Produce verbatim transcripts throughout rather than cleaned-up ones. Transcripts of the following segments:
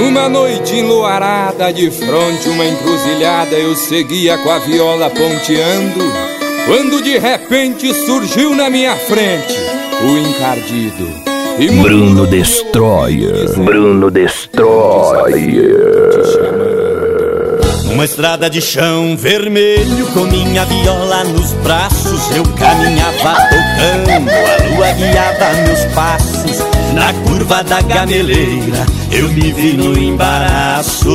Numa noite enluarada, de fronte uma encruzilhada, eu seguia com a viola ponteando, quando de repente surgiu na minha frente o encardido e Bruno Destroyer, Bruno Destroyer. Numa estrada de chão vermelho, com minha viola nos braços, eu caminhava tocando, a lua guiava meus passos. Na curva da gameleira, eu me vi no embaraço.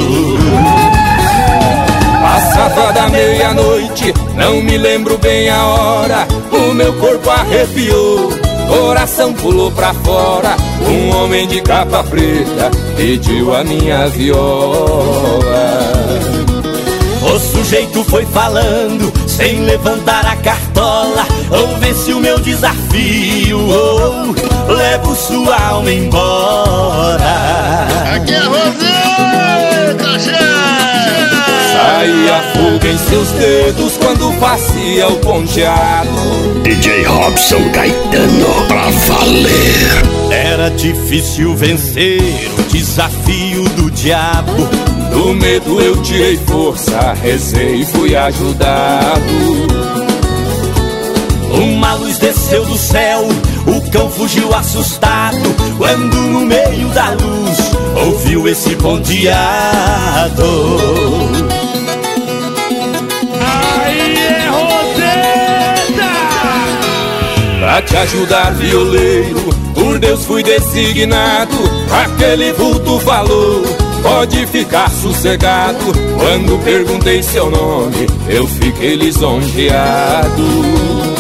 Passava da meia-noite, não me lembro bem a hora, o meu corpo arrepiou, coração pulou pra fora. Um homem de capa preta pediu a minha viola. O sujeito foi falando, sem levantar a cartola: ou vence o meu desafio, ou levo sua alma embora. Aqui é Roseta, gente! Saía fogo em seus dedos quando fazia o ponteado. D J Robson Caetano, pra valer. Era difícil vencer o desafio do diabo. Do medo eu tirei força, rezei e fui ajudado. Uma luz desceu do céu, o cão fugiu assustado, quando no meio da luz ouviu esse ponteado. Aí é Roseta! Pra te ajudar, violeiro, por Deus fui designado. Aquele vulto falou: pode ficar sossegado. Quando perguntei seu nome, eu fiquei lisonjeado.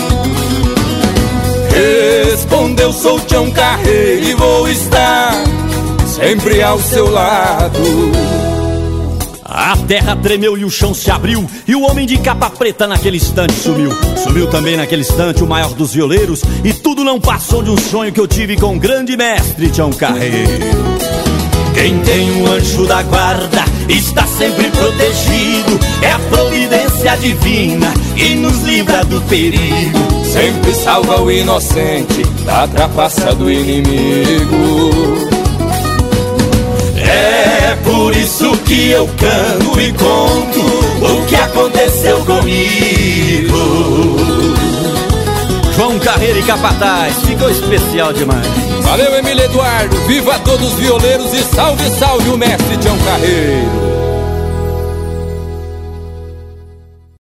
Respondeu: sou Tião Carreiro e vou estar sempre ao seu lado. A terra tremeu e o chão se abriu, e o homem de capa preta naquele instante sumiu. Sumiu também naquele instante o maior dos violeiros, e tudo não passou de um sonho que eu tive com o grande mestre Tião Carreiro. Quem tem um anjo da guarda está sempre protegido, é a providência divina que nos livra do perigo. Sempre salva o inocente da trapaça do inimigo. É por isso que eu canto e conto o que aconteceu comigo. João Carreiro e Capataz, ficou especial demais. Valeu, Emílio Eduardo, viva todos os violeiros e salve, salve o mestre Tião Carreiro.